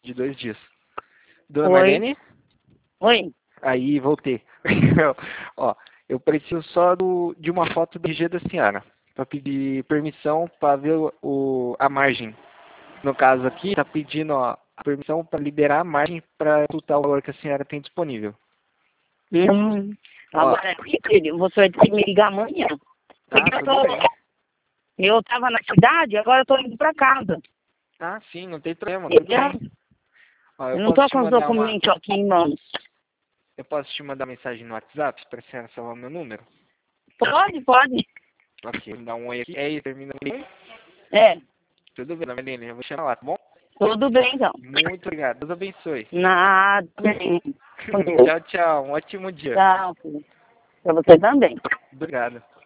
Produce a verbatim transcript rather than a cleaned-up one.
de dois dias. Dona Oi. Marlene? Oi. Aí, voltei. Ó, eu preciso só do, de uma foto do R G da senhora, para pedir permissão para ver o, o- a margem. No caso aqui, tá pedindo ó, a permissão para liberar a margem para tutar o valor que a senhora tem disponível. Hum. Ó, Agora, filho, você vai ter que me ligar amanhã. tá, Porque eu, tudo bem. tô, eu tava na cidade, agora eu tô indo pra casa. Ah, sim, não tem problema, tudo Entendeu? bem. Ó, eu Eu não posso tô te com os mandar uma, documentos aqui em mãos. eu posso te mandar mensagem no WhatsApp para a senhora salvar meu número? Pode, pode. Ok, vou dar um oi aqui. É isso, termina com... É, Tudo bem, Dona Marlene, eu vou chamar lá, tá bom? tudo bem então. Muito obrigado, Deus abençoe. Nada bem. Com Deus. Tchau, tchau, um ótimo dia. Tchau, filho. Pra você também. Obrigado.